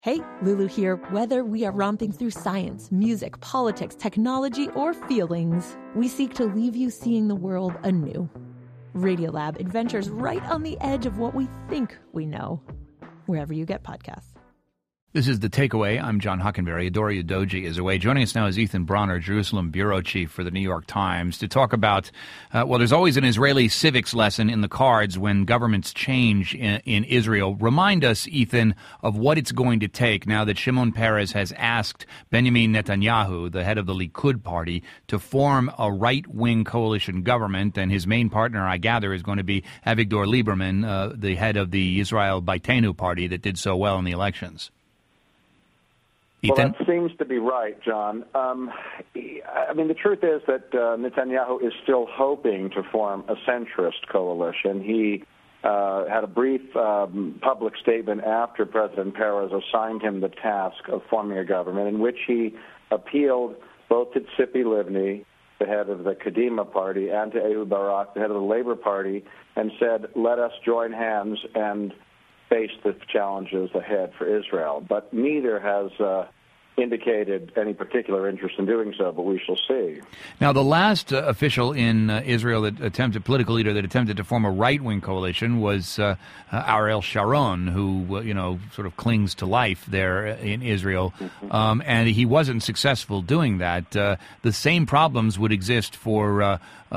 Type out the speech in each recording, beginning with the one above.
Hey, Lulu here. Whether we are romping through science, music, politics, technology, or feelings, we seek to leave you seeing the world anew. Radiolab adventures right on the edge of what we think we know, wherever you get podcasts. This is The Takeaway. I'm John Hockenberry. Adora Udoji is away. Joining us now is Ethan Bronner, Jerusalem bureau chief for the New York Times, to talk about, there's always an Israeli civics lesson in the cards when governments change in Israel. Remind us, Ethan, of what it's going to take now that Shimon Peres has asked Benjamin Netanyahu, the head of the Likud party, to form a right-wing coalition government, and his main partner, I gather, is going to be Avigdor Lieberman, the head of the Israel Beitenu party that did so well in the elections. Ethan? Well, that seems to be right, John. The truth is that Netanyahu is still hoping to form a centrist coalition. He had a brief public statement after President Peres assigned him the task of forming a government, in which he appealed both to Tzipi Livni, the head of the Kadima party, and to Ehud Barak, the head of the Labor Party, and said, let us join hands and face the challenges ahead for Israel. But neither has indicated any particular interest in doing so, but we shall see. Now, the last official in Israel political leader that attempted to form a right-wing coalition was Ariel Sharon, who, sort of clings to life there in Israel. Mm-hmm. And he wasn't successful doing that. The same problems would exist for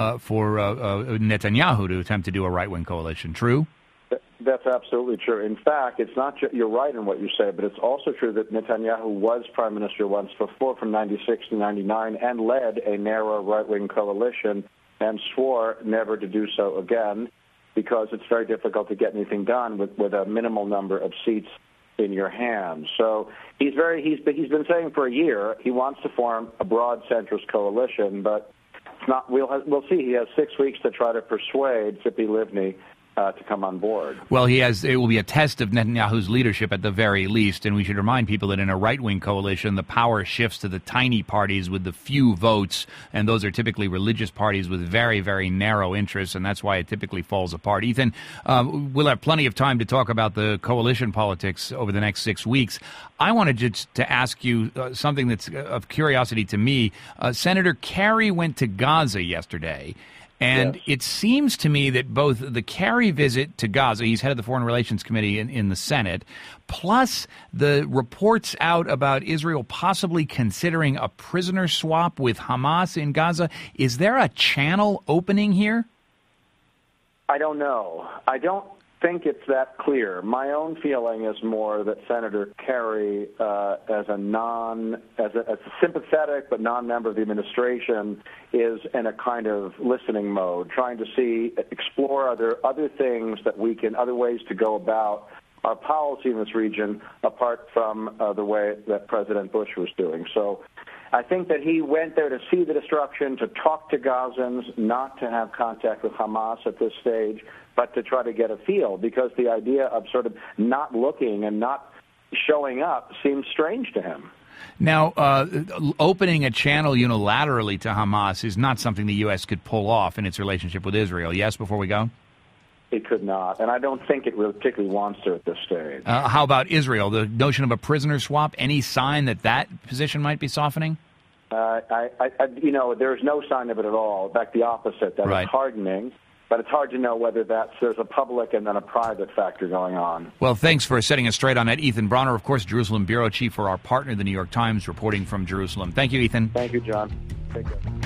Netanyahu to attempt to do a right-wing coalition. True? That's absolutely true. In fact, it's not you're right in what you say, but it's also true that Netanyahu was prime minister once before, from 96 to 99, and led a narrow right-wing coalition and swore never to do so again, because it's very difficult to get anything done with a minimal number of seats in your hands. So he's been saying for a year he wants to form a broad centrist coalition, but it's not. We'll see. He has 6 weeks to try to persuade Tzipi Livni to come on board. Well, it will be a test of Netanyahu's leadership at the very least, and we should remind people that in a right-wing coalition, the power shifts to the tiny parties with the few votes, and those are typically religious parties with very, very narrow interests, and that's why it typically falls apart. Ethan, we'll have plenty of time to talk about the coalition politics over the next 6 weeks. I wanted to ask you something that's of curiosity to me. Senator Kerry went to Gaza yesterday. And yes. It seems to me that both the Kerry visit to Gaza, he's head of the Foreign Relations Committee in the Senate, plus the reports out about Israel possibly considering a prisoner swap with Hamas in Gaza, is there a channel opening here? I don't know. I don't think it's that clear. My own feeling is more that Senator Kerry, as a sympathetic but non-member of the administration, is in a kind of listening mode, trying to explore other things that we can, other ways to go about our policy in this region, apart from the way that President Bush was doing. So I think that he went there to see the destruction, to talk to Gazans, not to have contact with Hamas at this stage, but to try to get a feel, because the idea of sort of not looking and not showing up seems strange to him. Now, opening a channel unilaterally to Hamas is not something the U.S. could pull off in its relationship with Israel. Yes, before we go? It could not, and I don't think it really particularly wants to at this stage. How about Israel? The notion of a prisoner swap, any sign that position might be softening? There's no sign of it at all. In fact, the opposite, that it's hardening. But it's hard to know whether there's a public and then a private factor going on. Well, thanks for setting us straight on that. Ethan Bronner, of course, Jerusalem bureau chief for our partner, the New York Times, reporting from Jerusalem. Thank you, Ethan. Thank you, John. Take care.